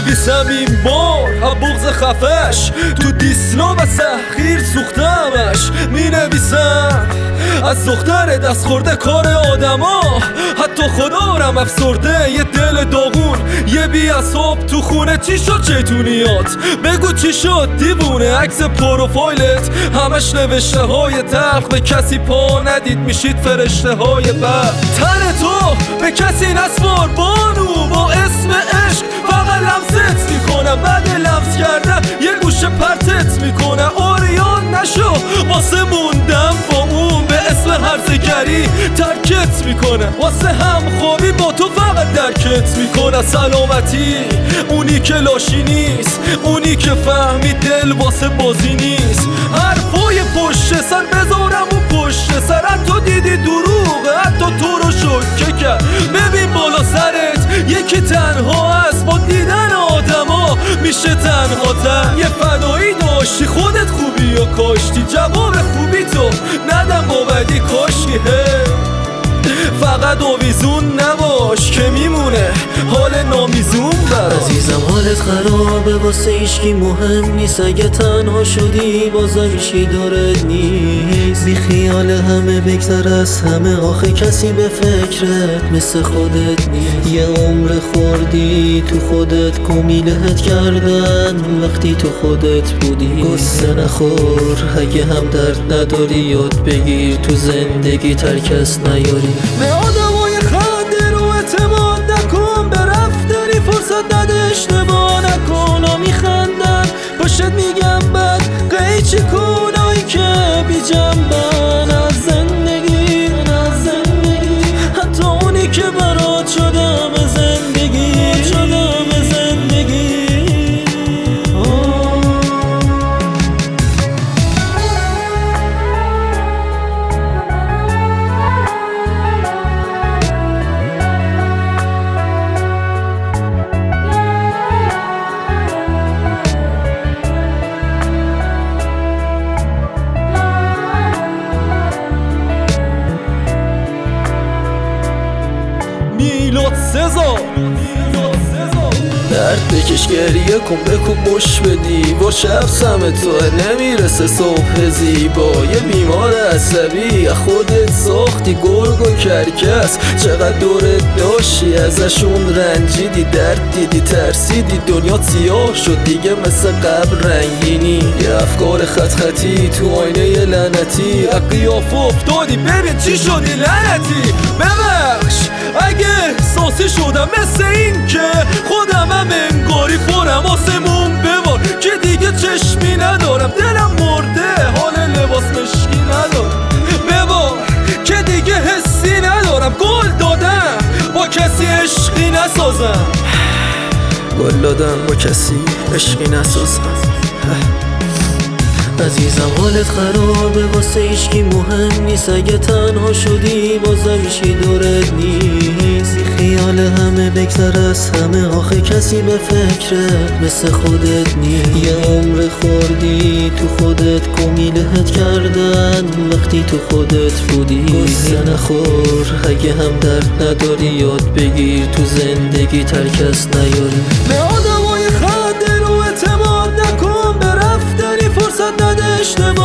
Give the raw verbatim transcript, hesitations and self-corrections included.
مینویسم این بار ها بغض خفش تو دیسلو و سخیر سوختمش. مینویسم از دختر دست خورده کار آدما، حتی خدا رم افسرده یه دل داغون یه بی اصاب تو خونه. چی شد چیتونیات بگو چی شد دیوونه؟ عکس پروفایلت همش نوشته های تلخ، به کسی پا ندید میشید فرشته های بد. تن تو به کسی نسپار بانو، با اسم عشق فقط لمست میکنم، بعد لمس کردن یه گوشه پرتت میکنم. آریان نشو واسه موندم با اون، به اسم هرزگری ترکت میکنم، واسه هم خوابی با تو فقط درکت میکنم. سلامتی اونی که لاشی نیست، اونی که فهمی دل واسه بازی نیست. حرفای پشت سر بذارم و پشت سر، حتی دیدی دروغه حتی تو رو شکه کرد. ببین بالا سرت یکی تنها است، با دیدن آدما میشه تنها تر. یه فدایی داشتی خودت خوبی و کاشتی، جواب خوبی تو ندم با بدی کاشتی. فقط آویزون نباش که میمونه حال نامیزون برات. عزیزم حالت خرابه واسه ایشکی مهم نیست، اگه تنها شدی بازم ایشکی دارت نیست. بی خیال همه بگذر از همه، آخه کسی به فکرت مثل خودت نیست. یه عمر خوردی تو خودت گمیلهت کردن وقتی تو خودت بودی. قصه نخور اگه هم درد نداری، یاد بگیر تو زندگی ترکس نیاری. به آدمای خنده رو اعتماد نکن، به رفتنی فرصت نده اشتباه نکن. ها میخندن پشت میگم بد قیچی کنایی که بی جنبن از زندگی، از زندگی. حتی اونی که برات شدم زندگی، شدم زندگی. میلاد سزار درد بکش گریه کن بکن بش بدی، با شب سم تو نمیرسه صبح زیبا. یه بیمار عصبی خودت ساختی گرگ و کرکس، چقدر دورت داشتی ازشون رنجیدی، درد دیدی ترسیدی، دنیا سیاه شد دیگه مثل قبل رنگینی. یه افکار خط خطی تو آینه یه لعنتی، قیافه افتادی ببین چی شدی لعنتی. ببخش اگه احساسی شدم مثل این که خودم هم انگاری پرم آسمون ببار، که دیگه چشمی ندارم دلم مرده حال لباس مشکی ندارم. ببار که دیگه حسی ندارم، گل دادم با کسی عشقی نسازم. گل دادم با کسی عشقی نسازم. عزیزم حالت خرابه واسه ایشکی مهم نیست، اگه تنها شدی بازم ایشکی دورت نیست. خیال همه بگذر از همه، آخه کسی به فکرت مثل خودت نیست. یه عمر خوردی تو خودت گمیلهت کردن وقتی تو خودت بودی. قصه نخور اگه هم درد نداری، یاد بگیر تو زندگی ترکس نیاری. به آدمای خنده رو اعتماد نکن، به رفتنی فرصت نده اشتباه